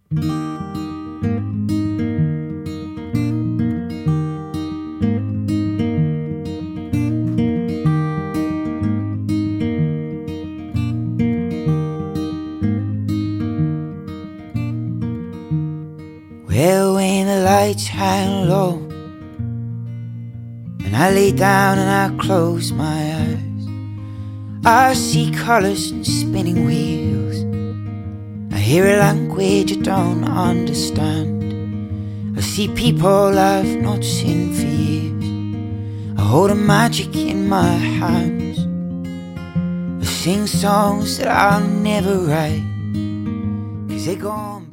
Well, when the lights hang low and I lay down and I close my eyes, I see colours and spinning wheels. I hear a language I don't understand. I see people I've not seen for years. I hold a magic in my hands. I sing songs that I'll never write, 'cause they go on